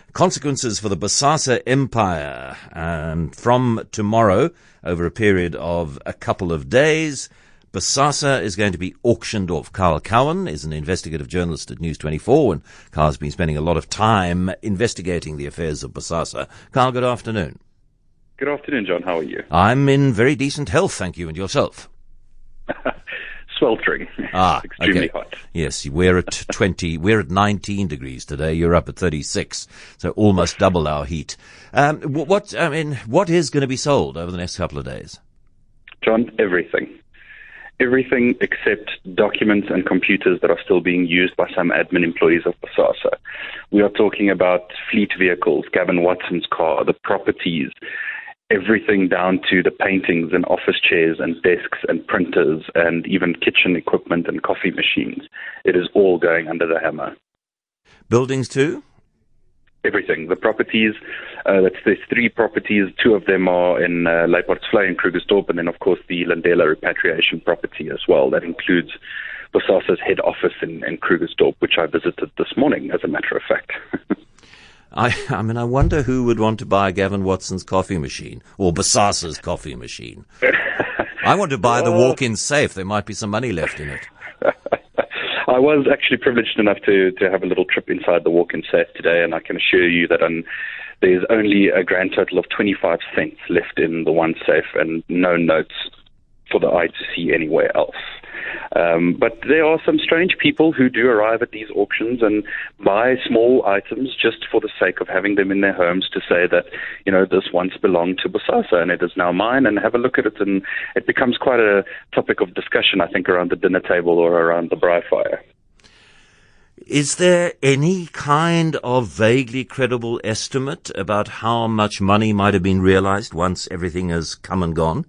Consequences for the Bosasa empire. From tomorrow, over a period of a couple of days, Bosasa is going to be auctioned off. Carl Cowan is an investigative journalist at News 24, and Carl's been spending a lot of time investigating the affairs of Bosasa. Carl, good afternoon. Good afternoon, John. How are you? I'm in very decent health, thank you. And yourself? Sweltering. Extremely hot. Yes, we're at 20. We're at 19 degrees today. You're up at 36, so almost double our heat. What is going to be sold over the next couple of days? John, everything. Everything except documents and computers that are still being used by some admin employees of Bosasa. We are talking about fleet vehicles, Gavin Watson's car, the properties, everything down to the paintings and office chairs and desks and printers and even kitchen equipment and coffee machines. It is all going under the hammer. Buildings too? Everything. The properties, there's 3 properties. 2 of them are in Leipoortsvlei in Krugersdorp, and then, of course, the Landela repatriation property as well. That includes Bosasa's head office in Krugersdorp, which I visited this morning, as a matter of fact. I wonder who would want to buy Gavin Watson's coffee machine or Bosasa's coffee machine. I want to buy the walk-in safe. There might be some money left in it. I was actually privileged enough to have a little trip inside the walk-in safe today, and I can assure you that there's only a grand total of 25 cents left in the one safe and no notes for the eye to see anywhere else. But there are some strange people who do arrive at these auctions and buy small items just for the sake of having them in their homes to say that, this once belonged to Bosasa and it is now mine, and have a look at it, and it becomes quite a topic of discussion, I think, around the dinner table or around the braai fire. Is there any kind of vaguely credible estimate about how much money might have been realized once everything has come and gone?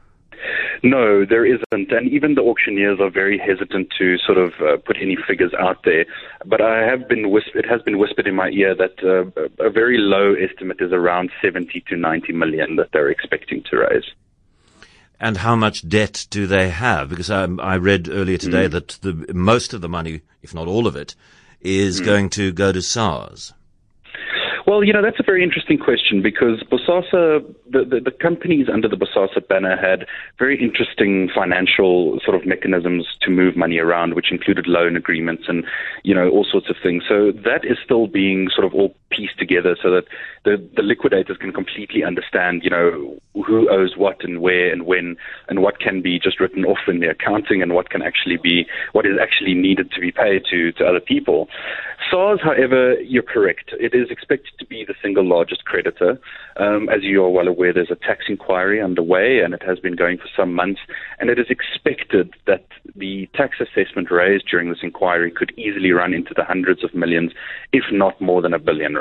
No, there isn't, and even the auctioneers are very hesitant to sort of put any figures out there. But it has been whispered in my ear that a very low estimate is around 70 to 90 million that they're expecting to raise. And how much debt do they have? Because I read earlier today that most of the money, if not all of it, is going to go to SARS. Well, that's a very interesting question, because Bosasa, the companies under the Bosasa banner had very interesting financial sort of mechanisms to move money around, which included loan agreements and, all sorts of things. So that is still being sort of all pieced together so that the liquidators can completely understand, who owes what and where and when, and what can be just written off in the accounting and what is actually needed to be paid to other people. SARS, however, you're correct. It is expected to be the single largest creditor. As you are well aware, there's a tax inquiry underway, and it has been going for some months, and it is expected that the tax assessment raised during this inquiry could easily run into the hundreds of millions, if not more than R1 billion.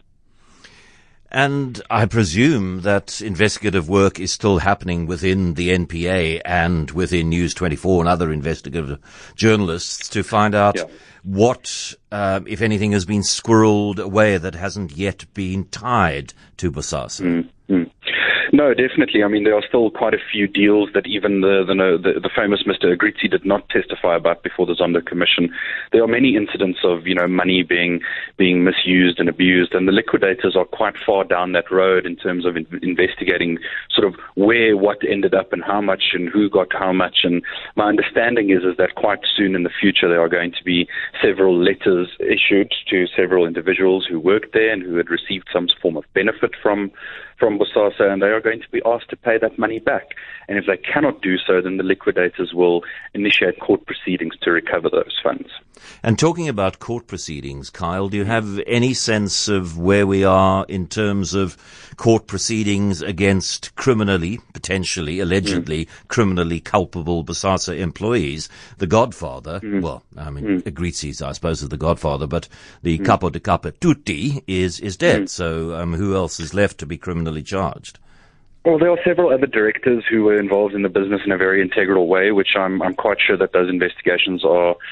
And I presume that investigative work is still happening within the NPA and within News 24 and other investigative journalists to find out what, if anything, has been squirreled away that hasn't yet been tied to Bosasa. No, definitely. I mean, there are still quite a few deals that even the famous Mr. Agrizzi did not testify about before the Zondo Commission. There are many incidents of, money being misused and abused, and the liquidators are quite far down that road in terms of investigating sort of where what ended up and how much and who got how much. And my understanding is that quite soon in the future there are going to be several letters issued to several individuals who worked there and who had received some form of benefit from Bosasa, and they are going to be asked to pay that money back. And if they cannot do so, then the liquidators will initiate court proceedings to recover those funds. And talking about court proceedings, Kyle, do you have any sense of where we are in terms of court proceedings against potentially, allegedly, criminally culpable Bosasa employees? The Godfather, Agrizzi's, I suppose, is the Godfather, but the Capo de Capa Tutti is dead. So who else is left to be criminally charged? Well, there are several other directors who were involved in the business in a very integral way, which I'm quite sure that those investigations are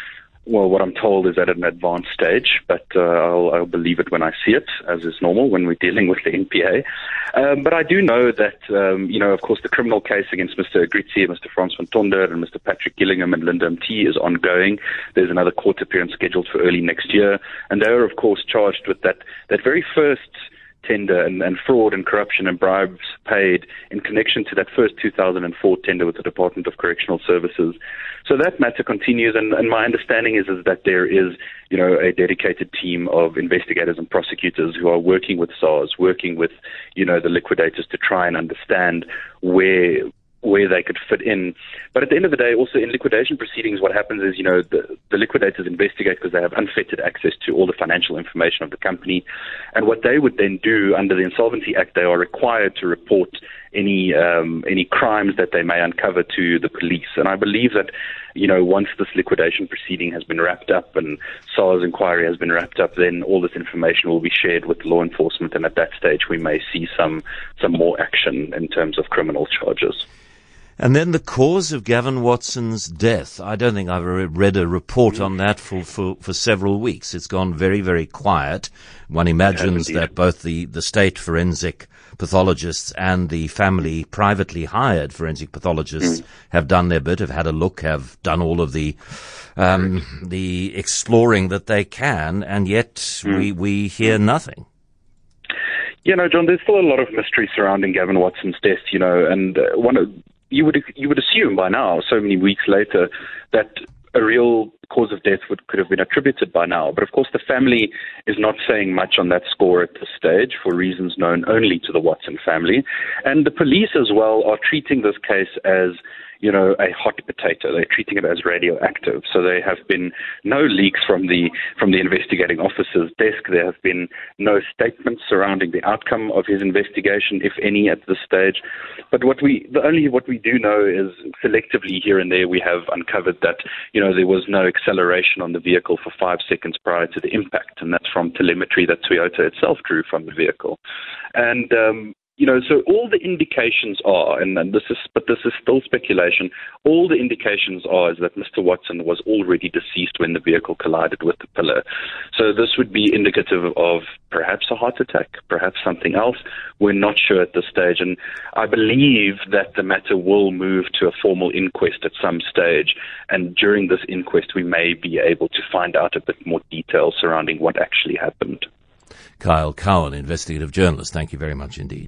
Well, what I'm told is at an advanced stage, but I'll believe it when I see it, as is normal when we're dealing with the NPA. But I do know that, of course, the criminal case against Mr. Agrizzi, Mr. Frans van Tonder, and Mr. Patrick Gillingham and Linda M.T. is ongoing. There's another court appearance scheduled for early next year, and they are, of course, charged with that very first tender and fraud and corruption and bribes paid in connection to that first 2004 tender with the Department of Correctional Services. So that matter continues, and my understanding is that there is, a dedicated team of investigators and prosecutors who are working with SARS, working with, the liquidators to try and understand where they could fit in. But at the end of the day, also in liquidation proceedings, what happens is, the liquidators investigate because they have unfettered access to all the financial information of the company. And what they would then do under the Insolvency Act, they are required to report any crimes that they may uncover to the police. And I believe that, once this liquidation proceeding has been wrapped up and SARS inquiry has been wrapped up, then all this information will be shared with law enforcement. And at that stage, we may see some more action in terms of criminal charges. And then the cause of Gavin Watson's death. I don't think I've read a report on that for several weeks. It's gone very, very quiet. One imagines that both the state forensic pathologists and the family privately hired forensic pathologists have done their bit, have had a look, have done all of the exploring that they can, and yet we hear nothing. John, there's still a lot of mystery surrounding Gavin Watson's death, and you would assume by now, so many weeks later, that a real cause of death could have been attributed by now. But of course, the family is not saying much on that score at this stage for reasons known only to the Watson family. And the police as well are treating this case as, a hot potato. They're treating it as radioactive. So there have been no leaks from the investigating officer's desk. There have been no statements surrounding the outcome of his investigation, if any, at this stage. But what we do know is selectively here and there we have uncovered that, there was no acceleration on the vehicle for 5 seconds prior to the impact. And that's from telemetry that Toyota itself drew from the vehicle. And, so all the indications are, and this is still speculation, all the indications are is that Mr. Watson was already deceased when the vehicle collided with the pillar. So this would be indicative of perhaps a heart attack, perhaps something else. We're not sure at this stage, and I believe that the matter will move to a formal inquest at some stage, and during this inquest we may be able to find out a bit more detail surrounding what actually happened. Kyle Cowan, investigative journalist, thank you very much indeed.